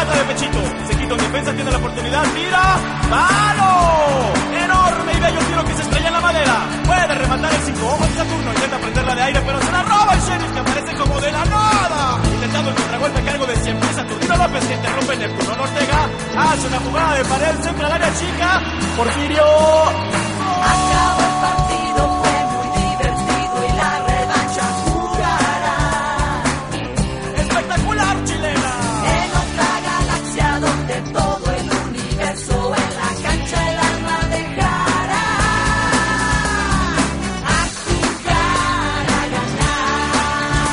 remata de pechito. Se quita un defensa, tiene la oportunidad, tira. ¡Palo! Enorme y bello tiro que se estrella en la madera. Puede rematar el 5 ojos de Saturno. Intenta prenderla de aire, pero se la roba el Sheriff, que aparece como de la nada. Intentando el contragolpe a cargo de siempre Saturnino López, que interrumpe Neptuno Ortega. Hace una jugada de pared, centra al área chica. Porfirio. Acabó.